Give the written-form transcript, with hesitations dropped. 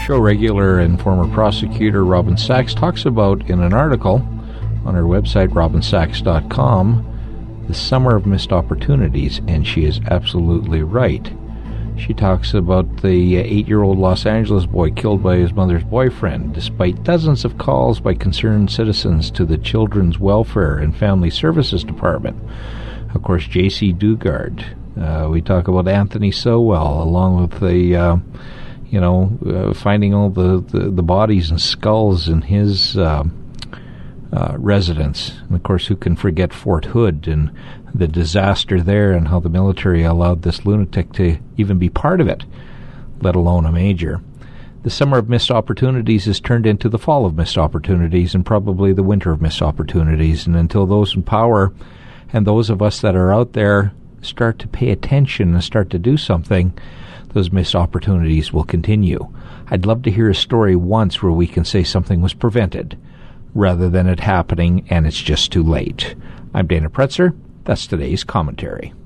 Show regular and former prosecutor Robin Sachs talks about, in an article on her website, robinsachs.com, the summer of missed opportunities, and she is absolutely right. She talks about the 8-year-old Los Angeles boy killed by his mother's boyfriend, despite dozens of calls by concerned citizens to the Children's Welfare and Family Services Department. Of course, J.C. Dugard. We talk about Anthony Sowell, along with the, finding all the bodies and skulls in his residence. And, of course, who can forget Fort Hood and the disaster there, and how the military allowed this lunatic to even be part of it, let alone a major. The summer of missed opportunities is turned into the fall of missed opportunities, and probably the winter of missed opportunities. And until those in power and those of us that are out there start to pay attention and start to do something, those missed opportunities will continue. I'd love to hear a story once where we can say something was prevented, rather than it happening and it's just too late. I'm Dana Pretzer. That's today's commentary.